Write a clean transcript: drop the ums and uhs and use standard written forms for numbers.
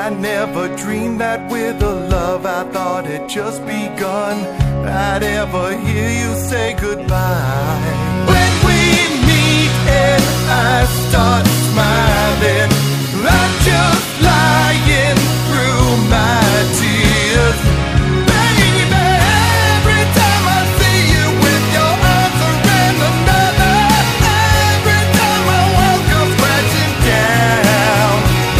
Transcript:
I never dreamed that with a love I thought had just begun, I'd ever hear you say goodbye. When we meet and I start